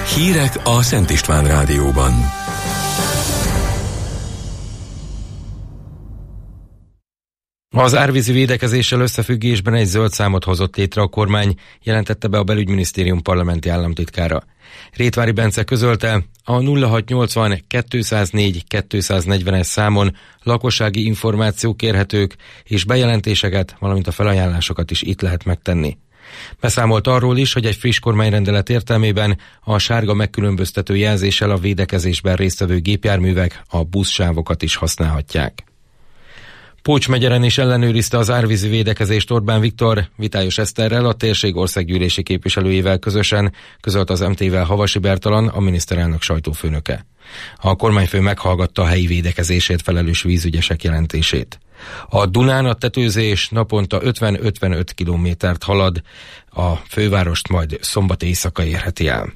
Hírek a Szent István Rádióban. Az árvízi védekezéssel összefüggésben egy zöld számot hozott létre a kormány, jelentette be a Belügyminisztérium parlamenti államtitkára. Rétvári Bence közölte, a 0680 204 240-es számon lakossági információk kérhetők, és bejelentéseket, valamint a felajánlásokat is itt lehet megtenni. Beszámolt arról is, hogy egy friss kormányrendelet értelmében a sárga megkülönböztető jelzéssel a védekezésben résztvevő gépjárművek a buszsávokat is használhatják. Pócs megyeren is ellenőrizte az árvízi védekezést Orbán Viktor, Vitályos Eszterrel, a térség országgyűlési képviselőjével közösen, közölt az MT-vel Havasi Bertalan, a miniszterelnök sajtófőnöke. A kormányfő meghallgatta a helyi védekezésért felelős vízügyesek jelentését. A Dunán a tetőzés naponta 50-55 kilométert halad, a fővárost majd szombat éjszaka érheti el.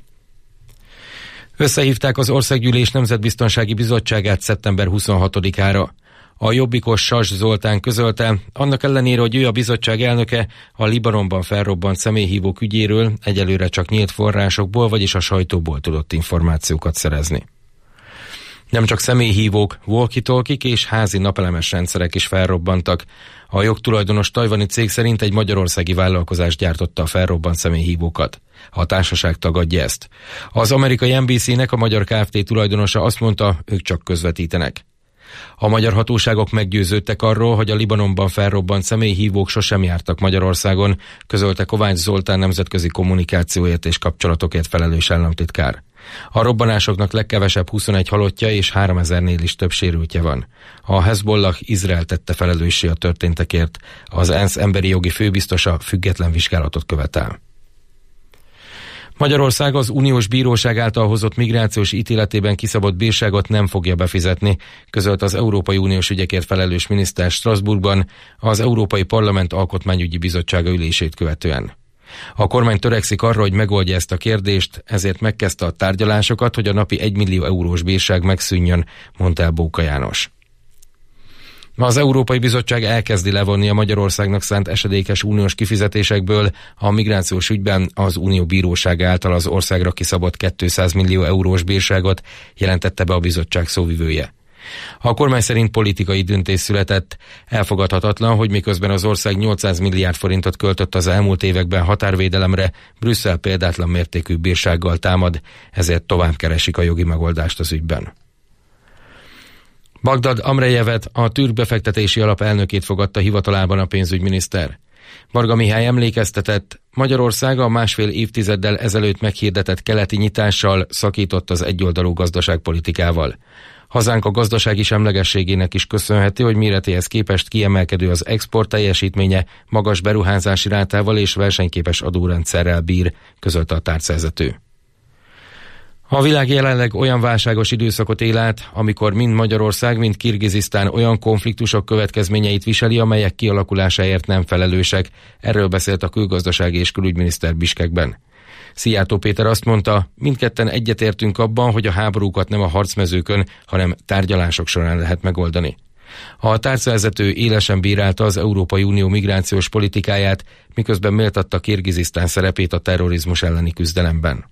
Összehívták az Országgyűlés Nemzetbiztonsági Bizottságát szeptember 26-ára. A jobbikos Sas Zoltán közölte, annak ellenére, hogy ő a bizottság elnöke, a Libanonban felrobbant személyhívók ügyéről egyelőre csak nyílt forrásokból, vagyis a sajtóból tudott információkat szerezni. Nem csak személyhívók, walkie-talkiek és házi napelemes rendszerek is felrobbantak. A jogtulajdonos tajvani cég szerint egy magyarországi vállalkozás gyártotta a felrobbant személyhívókat. A társaság tagadja ezt. Az amerikai NBC-nek a magyar Kft. Tulajdonosa azt mondta, ők csak közvetítenek. A magyar hatóságok meggyőződtek arról, hogy a Libanonban felrobbant személyhívók sosem jártak Magyarországon, közölte Kovács Zoltán nemzetközi kommunikációért és kapcsolatokért felelős államtitkár. A robbanásoknak legkevesebb 21 halottja és 3000-nél is több sérültje van. A Hezbollah Izrael tette felelőssé a történtekért, az ENSZ emberi jogi főbiztosa független vizsgálatot követel. Magyarország az uniós bíróság által hozott migrációs ítéletében kiszabott bírságot nem fogja befizetni, közölt az Európai Uniós ügyekért felelős miniszter Strasbourgban az Európai Parlament Alkotmányügyi Bizottsága ülését követően. A kormány törekszik arra, hogy megoldja ezt a kérdést, ezért megkezdte a tárgyalásokat, hogy a napi 1 millió eurós bírság megszűnjön, mondta el Bóka János. Az Európai Bizottság elkezdi levonni a Magyarországnak szánt esedékes uniós kifizetésekből a migrációs ügyben az Unió bírósága által az országra kiszabott 200 millió eurós bírságot, jelentette be a bizottság szóvivője. A kormány szerint politikai döntés született. Elfogadhatatlan, hogy miközben az ország 800 milliárd forintot költött az elmúlt években határvédelemre, Brüsszel példátlan mértékű bírsággal támad, ezért tovább keresik a jogi megoldást az ügyben. Bagdad Amrejevet, a Türk befektetési alap elnökét fogadta hivatalában a pénzügyminiszter. Varga Mihály emlékeztetett, Magyarország a másfél évtizeddel ezelőtt meghirdetett keleti nyitással szakított az egyoldalú gazdaságpolitikával. Hazánk a gazdasági semlegességének is köszönhető, hogy méretéhez képest kiemelkedő az export teljesítménye, magas beruházási rátával és versenyképes adórendszerrel bír, közölte a tárcavezető. A világ jelenleg olyan válságos időszakot él át, amikor mind Magyarország, mind Kirgizisztán olyan konfliktusok következményeit viseli, amelyek kialakulásáért nem felelősek. Erről beszélt a külgazdasági és külügyminiszter Biskekben. Szijjártó Péter azt mondta, mindketten egyetértünk abban, hogy a háborúkat nem a harcmezőkön, hanem tárgyalások során lehet megoldani. A tárcavezető élesen bírálta az Európai Unió migrációs politikáját, miközben méltatta Kirgizisztán szerepét a terrorizmus elleni küzdelemben.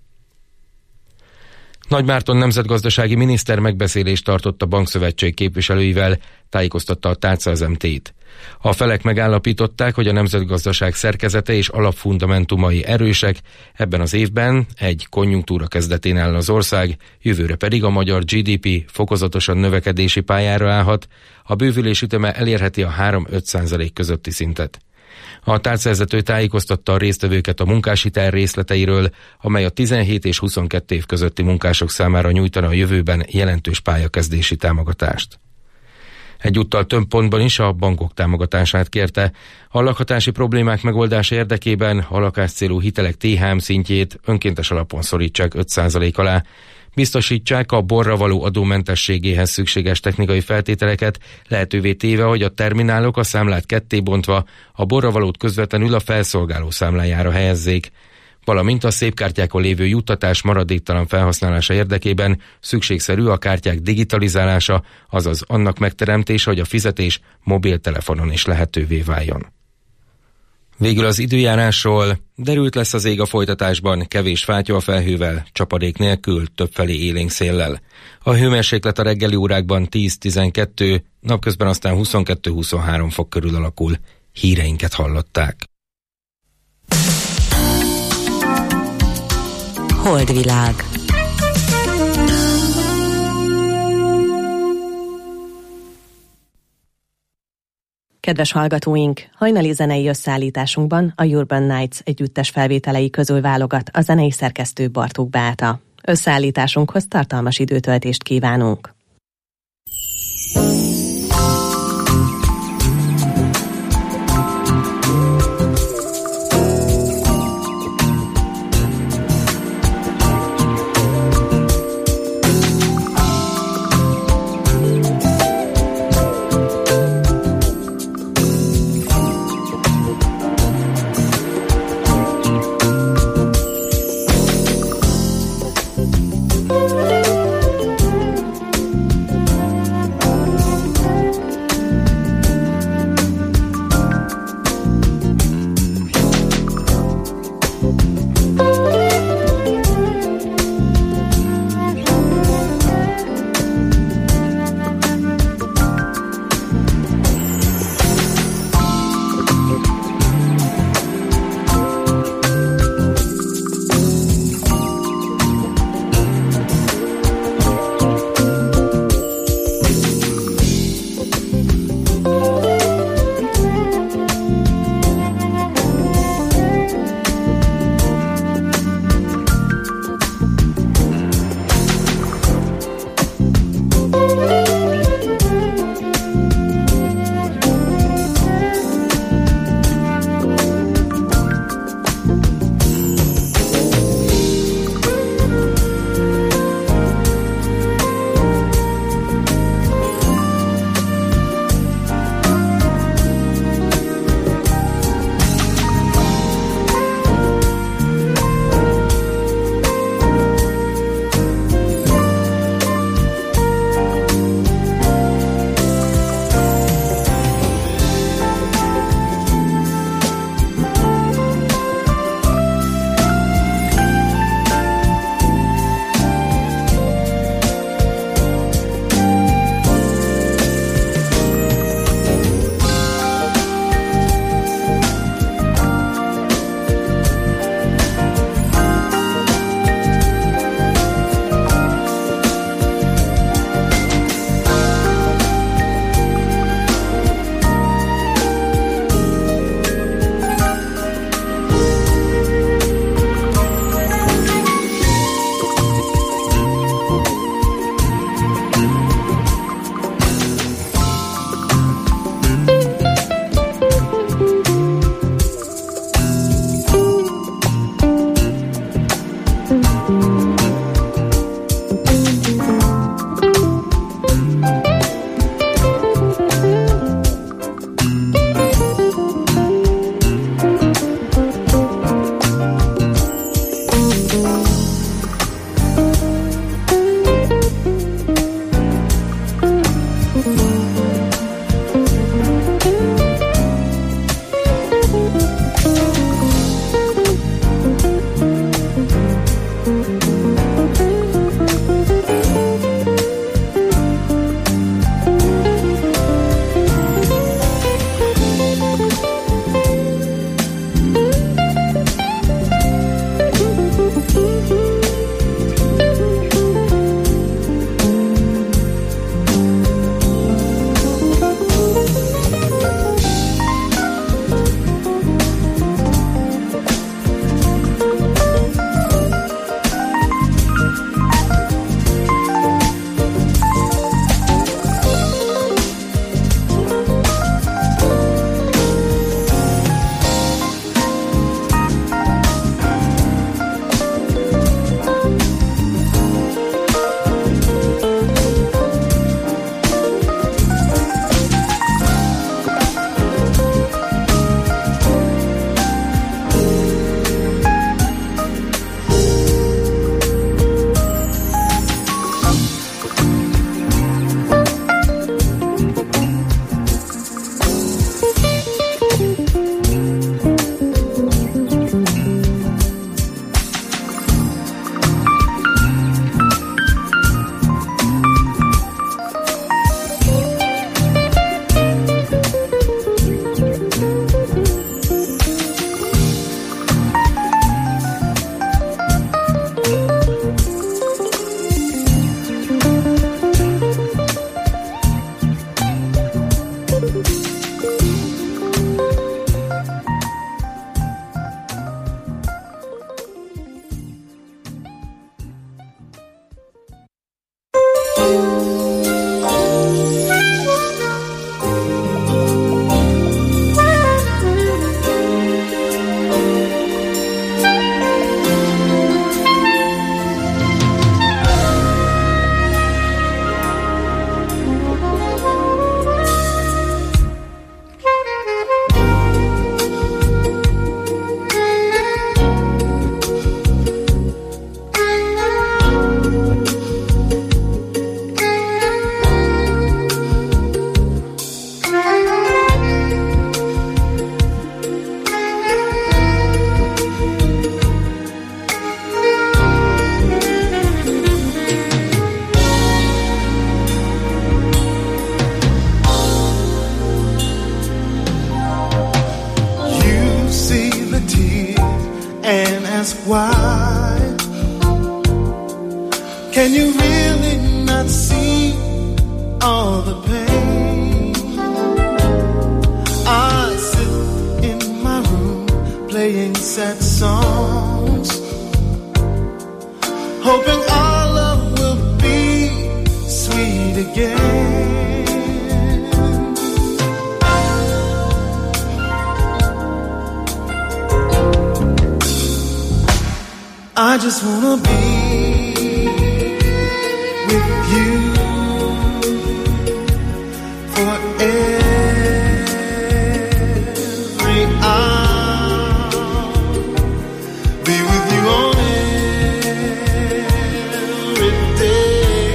Nagy Márton nemzetgazdasági miniszter megbeszélést tartott a bankszövetség képviselőivel, tájékoztatta a tárca az MT-t. A felek megállapították, hogy a nemzetgazdaság szerkezete és alapfundamentumai erősek, ebben az évben egy konjunktúra kezdetén áll az ország, jövőre pedig a magyar GDP fokozatosan növekedési pályára állhat, a bővülés üteme elérheti a 3-5% közötti szintet. A tárcavezető tájékoztatta a résztvevőket a munkáshitel részleteiről, amely a 17 és 22 év közötti munkások számára nyújtana a jövőben jelentős pályakezdési támogatást. Egyúttal több pontban is a bankok támogatását kérte. A lakhatási problémák megoldása érdekében a lakáscélú hitelek THM szintjét önkéntes alapon szorítsák 5% alá, biztosítsák a borra való adómentességéhez szükséges technikai feltételeket, lehetővé téve, hogy a terminálok a számlát kettébontva a borra valót közvetlenül a felszolgáló számlájára helyezzék, valamint a szépkártyákon lévő juttatás maradéktalan felhasználása érdekében szükségszerű a kártyák digitalizálása, azaz annak megteremtése, hogy a fizetés mobiltelefonon is lehetővé váljon. Végül az időjárásról: derült lesz az ég a folytatásban, kevés fátyolfelhővel, csapadék nélkül, többfelé élénk széllel. A hőmérséklet a reggeli órákban 10-12, napközben aztán 22-23 fok körül alakul. Híreinket hallották. Holdvilág. Kedves hallgatóink, hajnali zenei összeállításunkban a Urban Nights együttes felvételei közül válogat a zenei szerkesztő Bartók Beáta. Összeállításunkhoz tartalmas időtöltést kívánunk. Can you really not see all the pain? I sit in my room playing sad songs, hoping our love will be sweet again. I just wanna be with you for every hour, be with you on every day,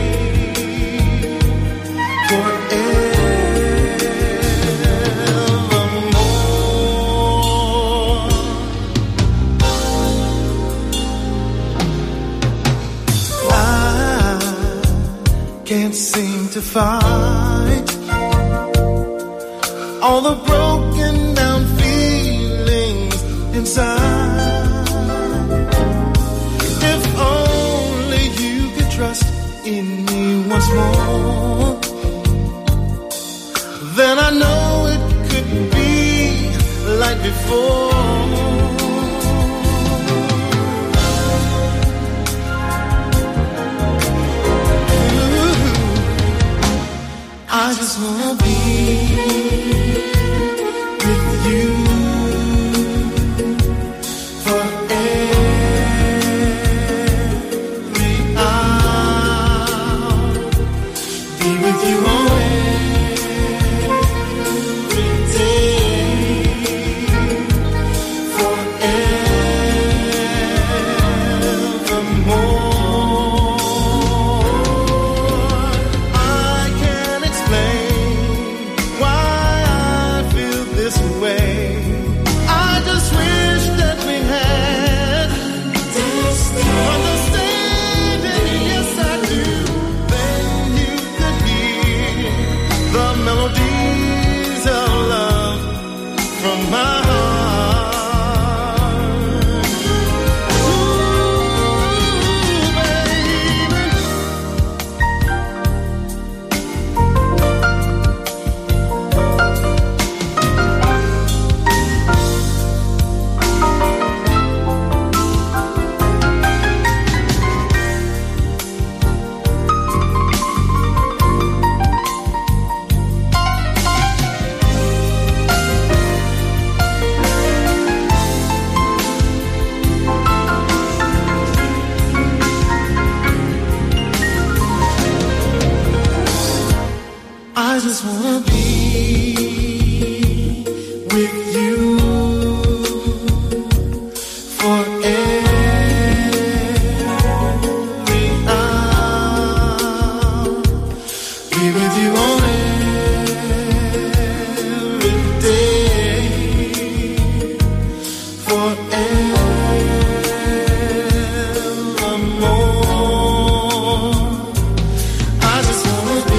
forevermore. I can't seem to fight all the broken down feelings inside. If only you could trust in me once more, then I know it could be like before. I just wanna be with you for every hour, be with you on every day, forevermore. I just wanna be with you for every hour, be with you on every day, forevermore. I just wanna be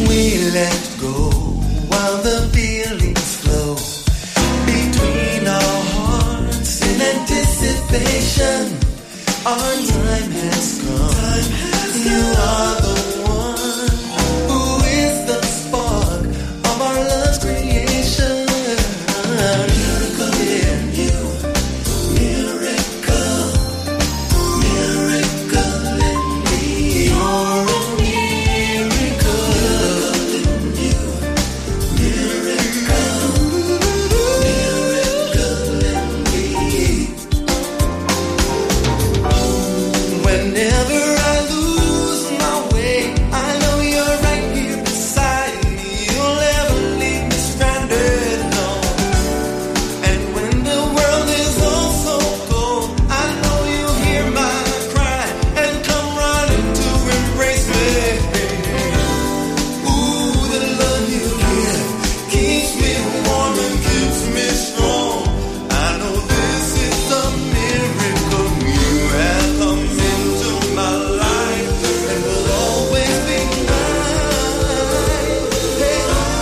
we let go while the feelings flow between our hearts in anticipation. Our time has come. You are the one who is the spark of our love's creation. Miracle in you, miracle, miracle in me. You're a miracle in you, miracle, miracle in me. Whenever I lose my way, I know you're right here beside me. You'll never leave me stranded, no. And when the world is all so cold, I know you'll hear my cry and come running to embrace me. Ooh, the love you give keeps me warm and keeps me strong. I know this is a miracle. You have come into my life and will always be mine. Hey,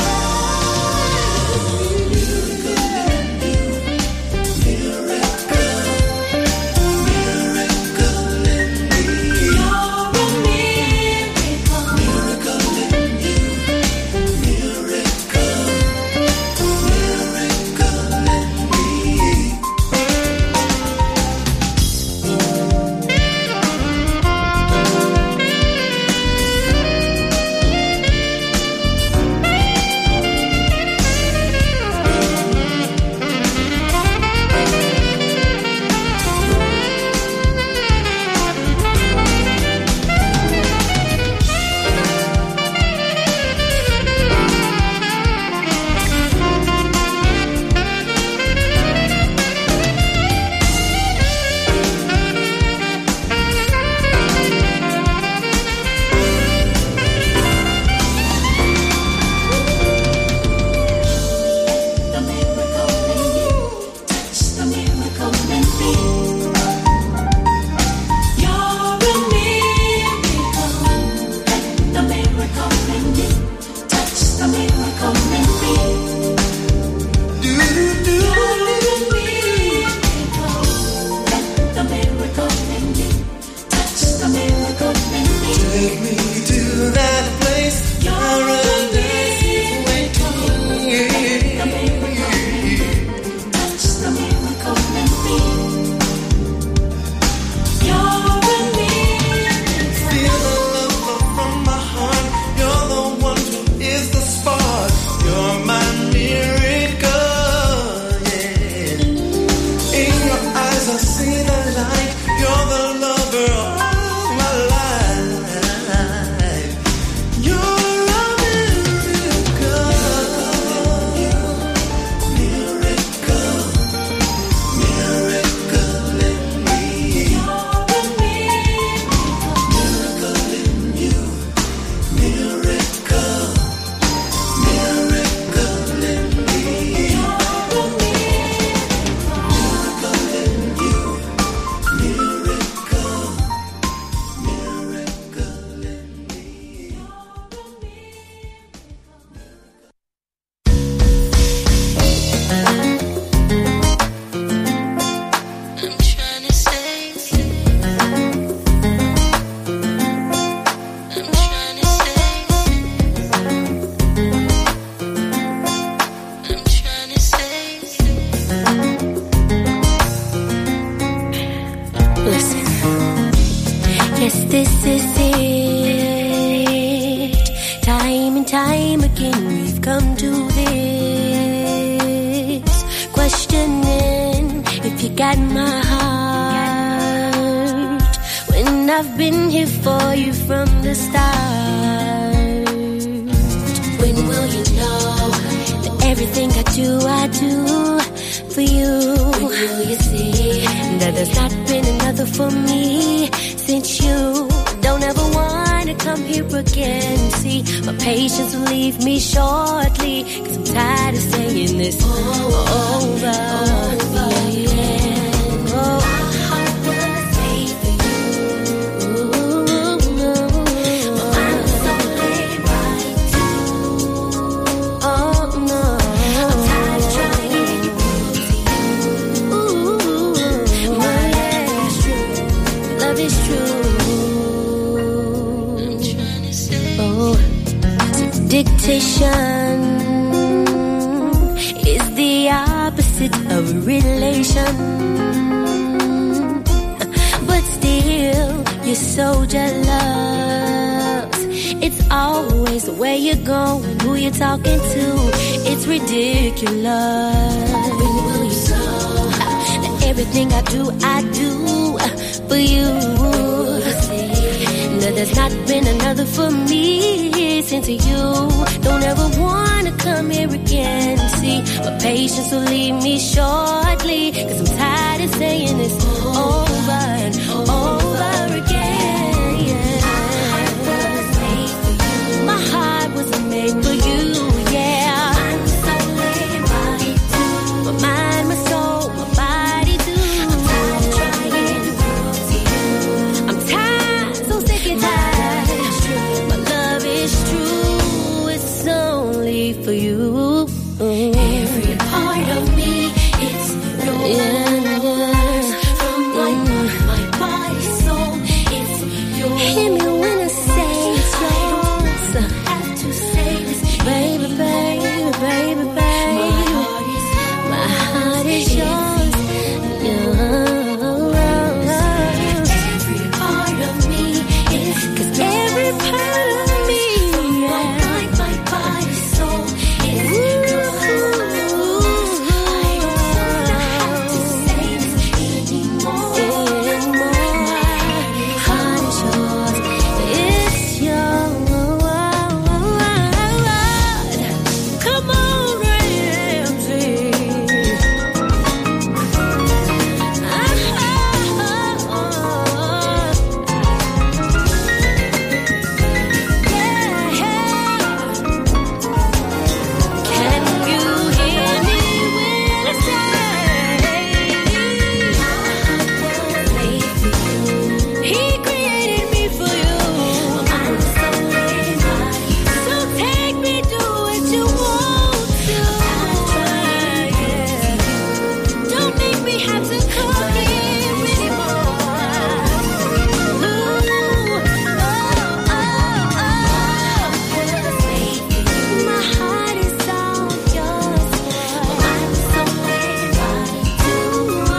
take me to that place paradise is waiting. Feel the love from my heart. You're the one who is the spark. You're my miracle, yeah. In your eyes I see the light. You're the lover of my life. You're a miracle, miracle, miracle in me. Miracle in you, miracle, miracle in me. Miracle in you, miracle, miracle in me. I'm trying to save you. I'm trying to save you. I'm trying to save you. Listen, yes, this is it. Time and time again, we've come to this, questioning if you got my heart, when I've been here for you from the start. When will you know that everything I do for you? When will you see that there's not been another for me since you don't ever wanna come here again? See, my patience will leave me shortly, 'cause I'm tired of saying this over. Yeah. Oh. My heart was made for you. My mind was only right to dictation is the opposite of relation. But still, you're so jealous. It's always where you're going, who you're talking to. It's ridiculous. When will you know that everything I do for you? No, there's not been another for me since you don't ever wanna come here again. See, my patience will leave me shortly, 'cause I'm tired of saying this over and over again. My heart was made for you, yeah. I'm so late, body too. My mind, my soul, my body too. I'm tired of trying to prove to you. I'm tired, so sick and tired. My love is true, it's only for you. Every part of me, it's yours. From my mind, my body, soul, it's yours. Hear me when I say it's yours. I have to say this, baby, baby, baby, baby. My heart is yours. Every part of me is, 'cause every part of me, my mind, my body, soul, it's yours. I don't have to say this anymore. My heart is yours. It's yours. Come on, Ramsey. Can you hear me when I say He created me for you? So take me, do what you want to. Don't make me have to come here anymore. My heart is all yours. I'm so late, body too.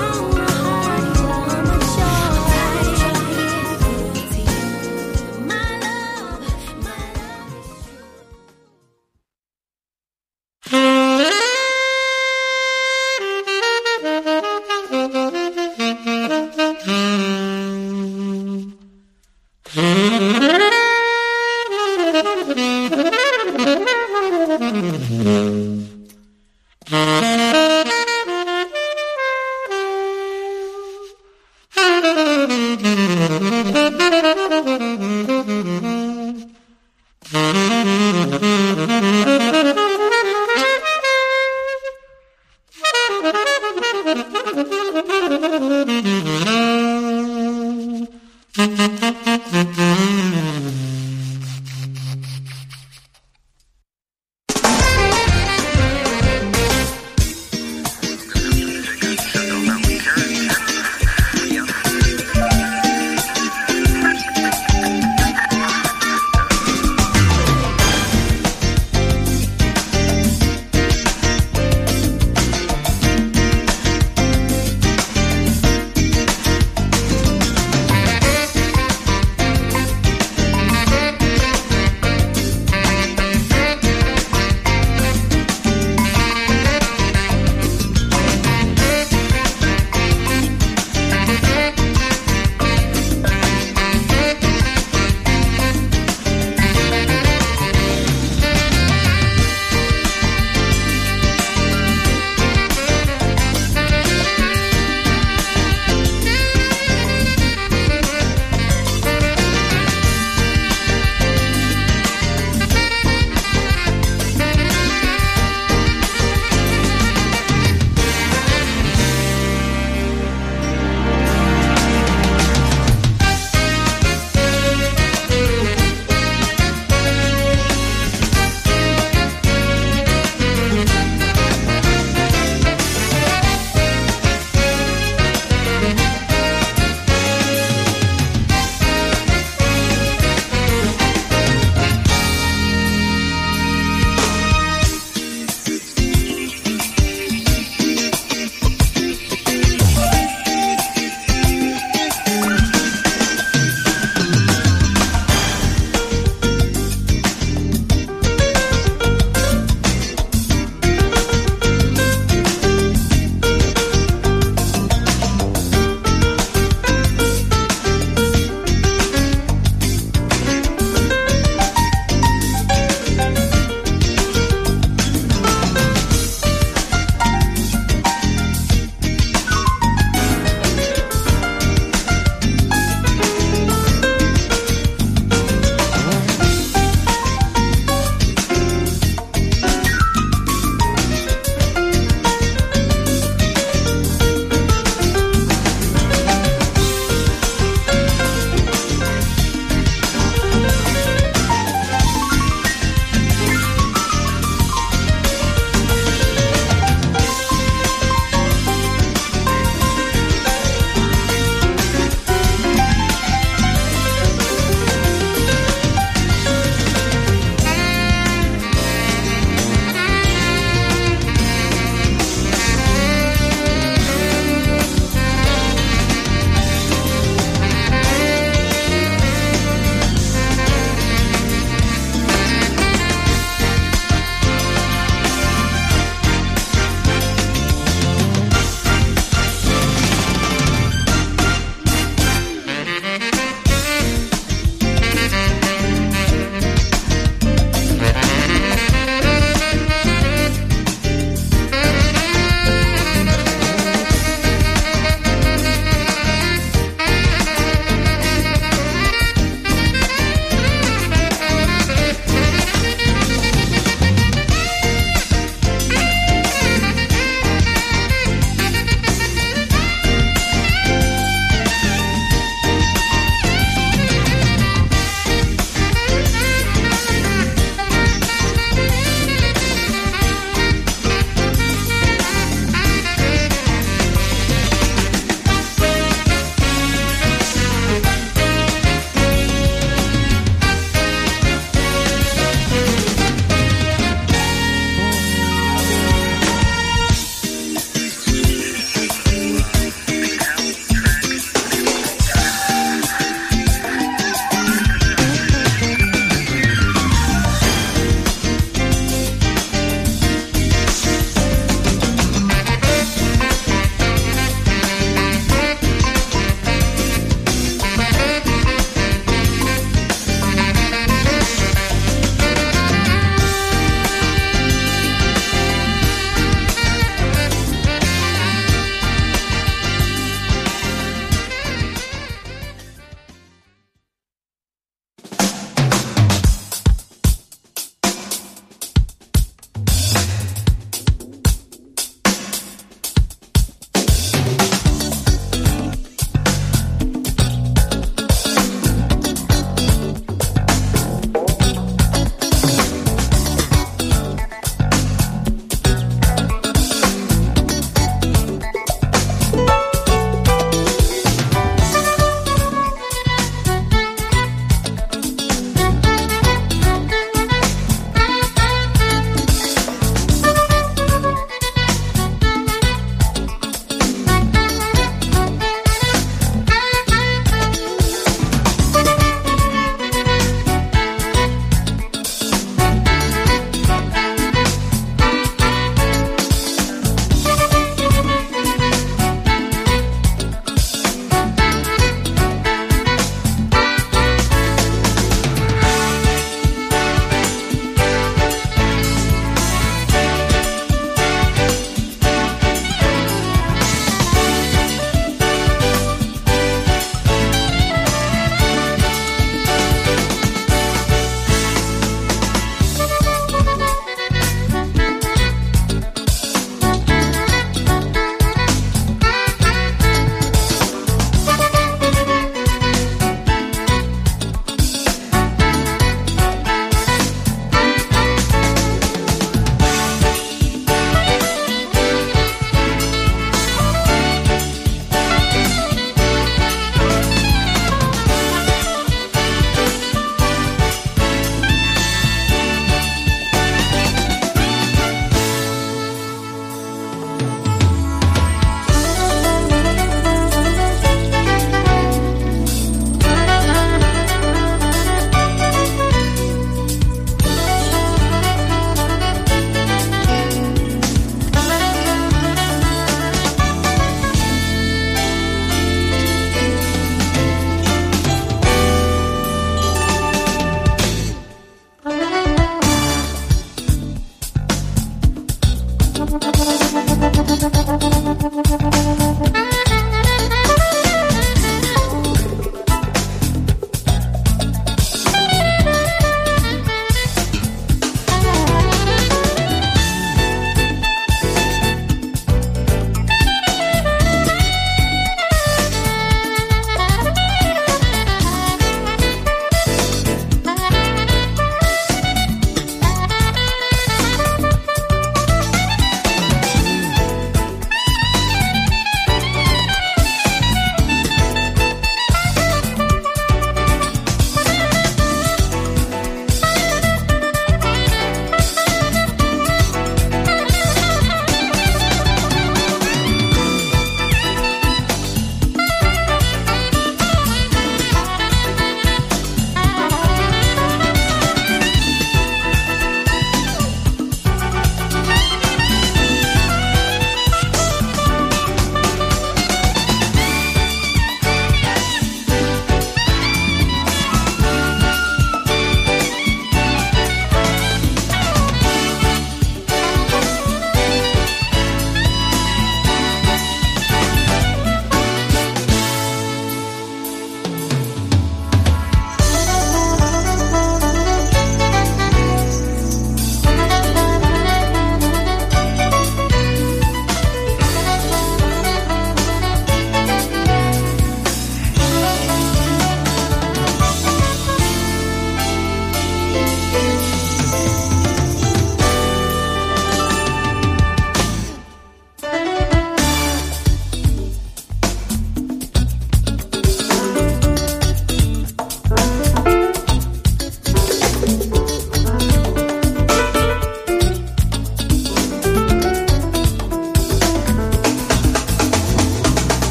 My love is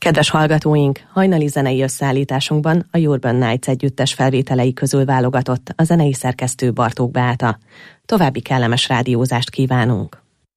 Kedves hallgatóink, hajnali zenei összeállításunkban a Urban Nights együttes felvételei közül válogatott a zenei szerkesztő Bartók Beáta. További kellemes rádiózást kívánunk!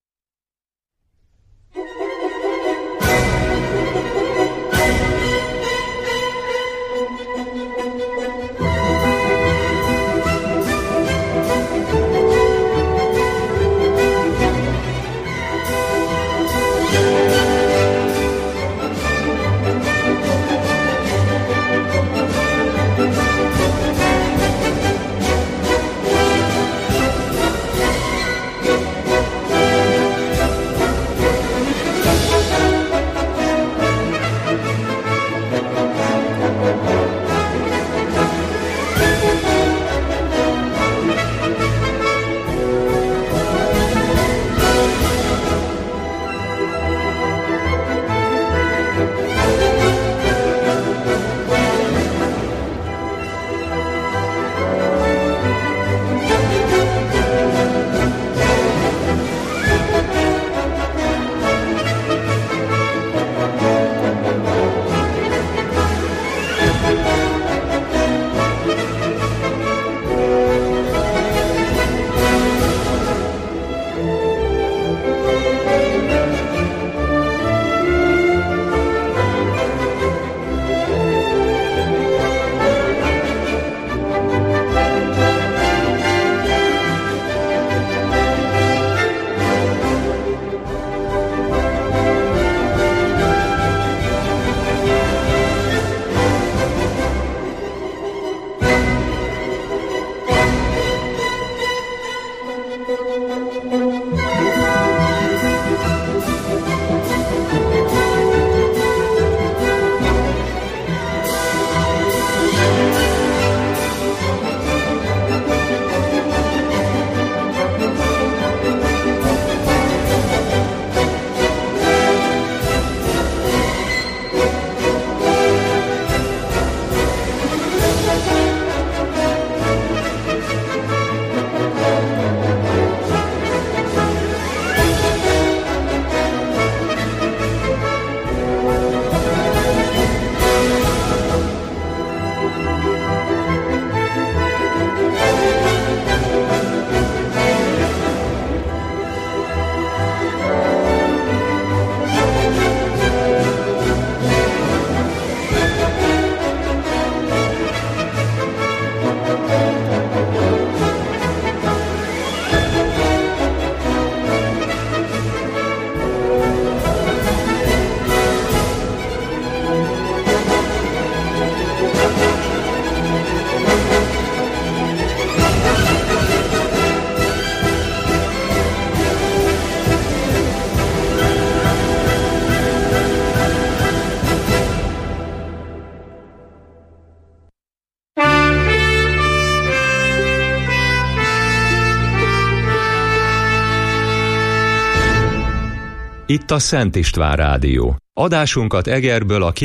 Itt a Szent István Rádió. Adásunkat Egerből a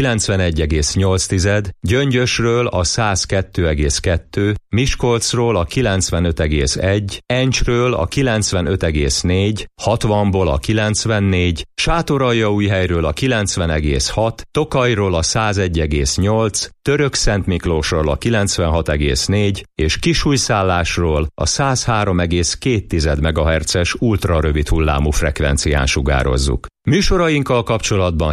91,8, Gyöngyösről a 102,2, Miskolcról a 95,1, Encsről a 95,4, 60-ból a 94, Sátoraljaújhelyről a 90,6, Tokajról a 101,8, Törökszentmiklósról a 96,4 és Kisújszállásról a 103,2 MHz-es ultrarövid hullámú frekvencián sugározzuk. Műsorainkkal kapcsolatban